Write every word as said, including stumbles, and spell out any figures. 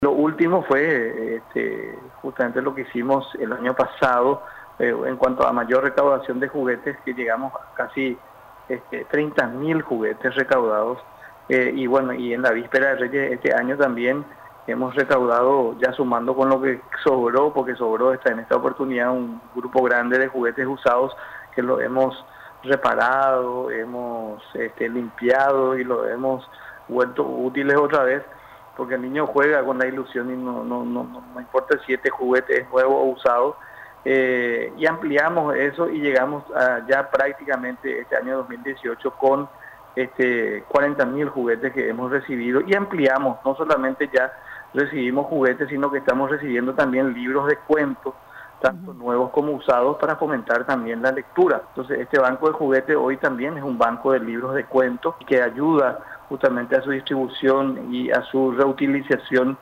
Lo último fue este, justamente lo que hicimos el año pasado eh, en cuanto a mayor recaudación de juguetes, que llegamos a casi este, treinta mil juguetes recaudados. Eh, y bueno, y en la víspera de Reyes este año también hemos recaudado, ya sumando con lo que sobró, porque sobró esta, en esta oportunidad un grupo grande de juguetes usados que lo hemos reparado, hemos este, limpiado y lo hemos vuelto útiles otra vez, porque el niño juega con la ilusión y no, no, no, no, no importa si este juguete es nuevo o usado. Eh, y ampliamos eso y llegamos a ya prácticamente este año dos mil dieciocho con este, cuarenta mil juguetes que hemos recibido, y ampliamos, no solamente ya recibimos juguetes, sino que estamos recibiendo también libros de cuentos, tanto Ujú. nuevos como usados, para fomentar también la lectura. Entonces, este banco de juguetes hoy también es un banco de libros de cuentos que ayuda justamente a su distribución y a su reutilización